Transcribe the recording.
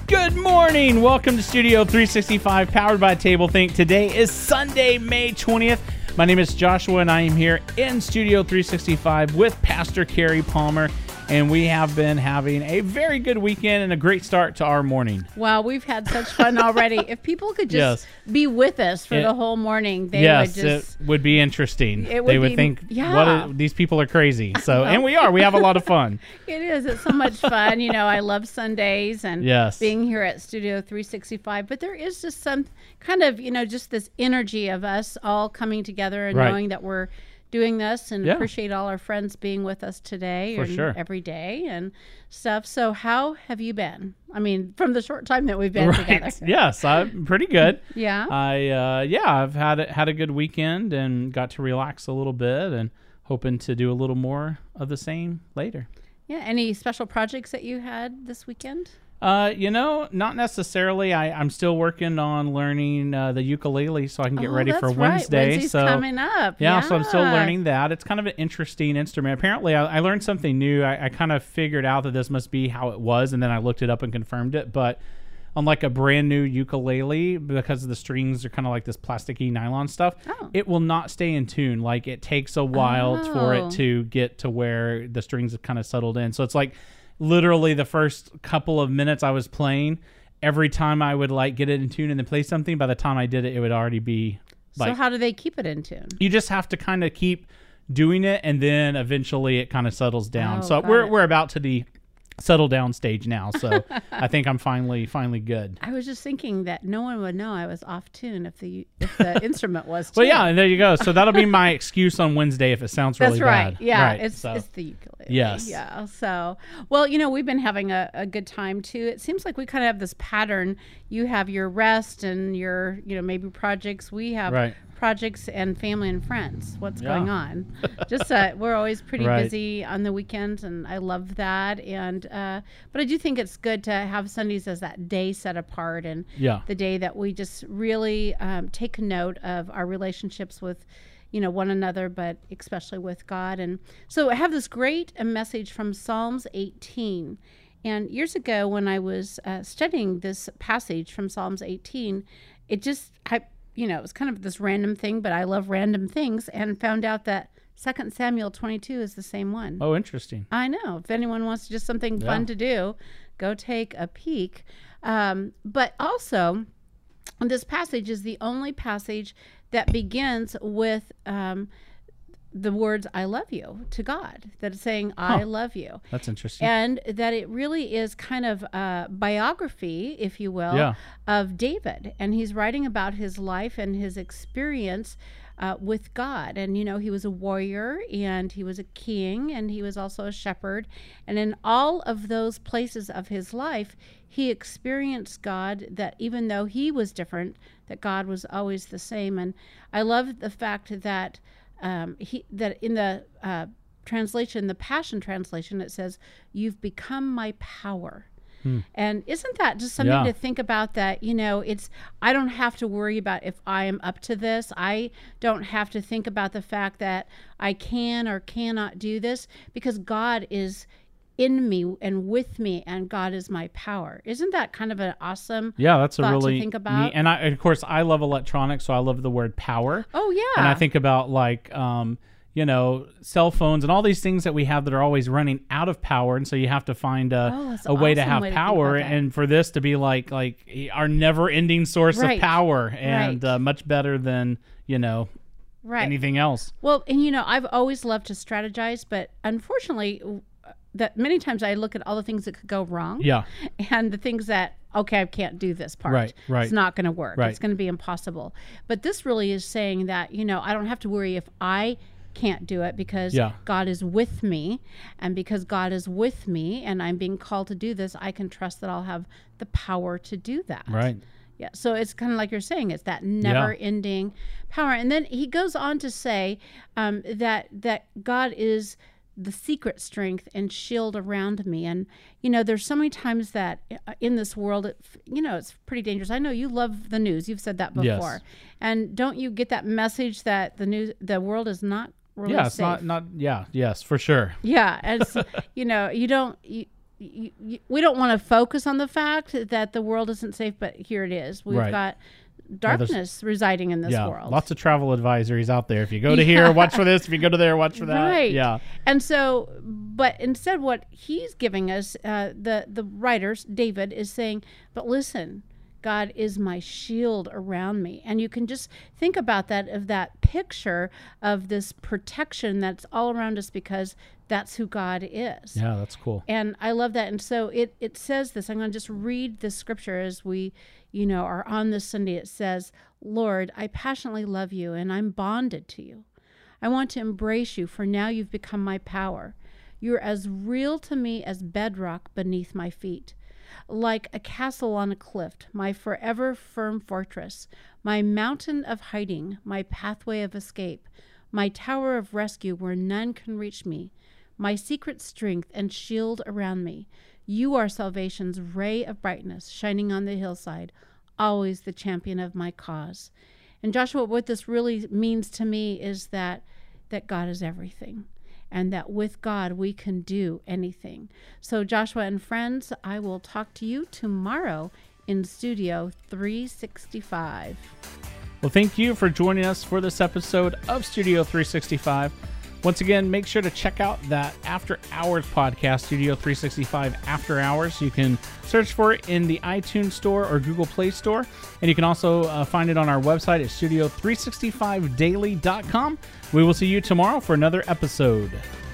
Good morning. Welcome to Studio 365, powered by TableThink. Today is Sunday, May 20th. My name is Joshua, and I am here in Studio 365 with Pastor Carrie Palmer, and we have been having a very good weekend and a great start to our morning. Wow, we've had such fun already. If people could just be with us for the whole morning, they would just... it would be interesting. They would think, these people are crazy. So, and we are. We have a lot of fun. It is. It's so much fun. You know, I love Sundays and being here at Studio 365. But there is just some kind of, just this energy of us all coming together and knowing that we're doing this, and appreciate all our friends being with us today every day and stuff. So how have you been? I mean, from the short time that we've been together. Yes, I'm pretty good. Yeah. I've had a good weekend and got to relax a little bit, and hoping to do a little more of the same later. Yeah. Any special projects that you had this weekend? Not necessarily. I'm still working on learning the ukulele so I can get ready for Wednesday. Wednesday's coming up. Yeah, so I'm still learning that. It's kind of an interesting instrument. Apparently, I learned something new. I kind of figured out that this must be how it was, and then I looked it up and confirmed it. But on like a brand new ukulele, because the strings are kind of like this plasticky nylon stuff, it will not stay in tune. Like, it takes a while for it to get to where the strings have kind of settled in. So it's like, literally the first couple of minutes I was playing, every time I would like get it in tune and then play something, by the time I did it, it would already be like... So how do they keep it in tune? You just have to kind of keep doing it, and then eventually it kind of settles down. So we're about to the settle down stage now. So I think I'm finally good. I was just thinking that no one would know I was off tune if the instrument was too. Well, yeah, and there you go. So that'll be my excuse on Wednesday if it sounds really bad. That's right. Yeah, right. It's the ukulele. Yes. Yeah. So, well, we've been having a good time too. It seems like we kind of have this pattern. You have your rest and your, maybe projects. We have projects and family and friends. What's going on? Just we're always pretty busy on the weekends, and I love that. And but I do think it's good to have Sundays as that day set apart, and the day that we just really take note of our relationships with one another, but especially with God. And so I have this great message from Psalms 18. And years ago, when I was studying this passage from Psalms 18, it was kind of this random thing, but I love random things, and found out that 2 Samuel 22 is the same one. Oh, interesting. I know. If anyone wants just something fun to do, go take a peek. But also, this passage is the only passage that begins with the words, I love you, to God, that is saying, I love you. That's interesting. And that it really is kind of a biography, if you will, of David. And he's writing about his life and his experience with God. And, he was a warrior, and he was a king, and he was also a shepherd. And in all of those places of his life, he experienced God, that even though he was different, that God was always the same. And I love the fact that that in the translation, the Passion Translation, it says, "You've become my power." And isn't that just something to think about, that, I don't have to worry about if I am up to this. I don't have to think about the fact that I can or cannot do this, because God is in me and with me, and God is my power. Isn't that kind of an awesome that's a thought really to think about? Neat, and of course I love electronics, so I love the word power. Oh yeah. And I think about like cell phones and all these things that we have that are always running out of power, and so you have to find a way to have power, and for this to be like our never-ending source of power, and much better than anything else. Well, and I've always loved to strategize, but unfortunately, that many times I look at all the things that could go wrong, and the things that, I can't do this part. Right. It's not going to work. It's going to be impossible. But this really is saying that, I don't have to worry if I can't do it, because God is with me, and because God is with me and I'm being called to do this, I can trust that I'll have the power to do that. Right. Yeah. So it's kind of like you're saying, it's that never ending power. And then he goes on to say that God is the secret strength and shield around me. And, there's so many times that in this world, it's pretty dangerous. I know you love the news. You've said that before. Yes. And don't you get that message that the world is not really safe? It's not, yes, for sure. Yeah. As, we don't want to focus on the fact that the world isn't safe, but here it is. We've got darkness residing in this world. Lots of travel advisories out there. If you go to here, watch for this. If you go to there, watch for that. Right. Yeah. And so, but instead what he's giving us, the writers, David, is saying, but listen, God is my shield around me. And you can just think about that, of that picture of this protection that's all around us, because that's who God is. Yeah, that's cool. And I love that. And so it says this. I'm going to just read this scripture as we, are on this Sunday. It says, Lord, I passionately love you, and I'm bonded to you. I want to embrace you, for now you've become my power. You're as real to me as bedrock beneath my feet. Like a castle on a cliff, my forever firm fortress, my mountain of hiding, my pathway of escape, my tower of rescue where none can reach me, my secret strength and shield around me. You are salvation's ray of brightness, shining on the hillside, always the champion of my cause. And Joshua, what this really means to me is that God is everything, and that with God we can do anything. So Joshua and friends, I will talk to you tomorrow in Studio 365. Well, thank you for joining us for this episode of Studio 365. Once again, make sure to check out that After Hours podcast, Studio 365 After Hours. You can search for it in the iTunes Store or Google Play Store. And you can also find it on our website at studio365daily.com. We will see you tomorrow for another episode.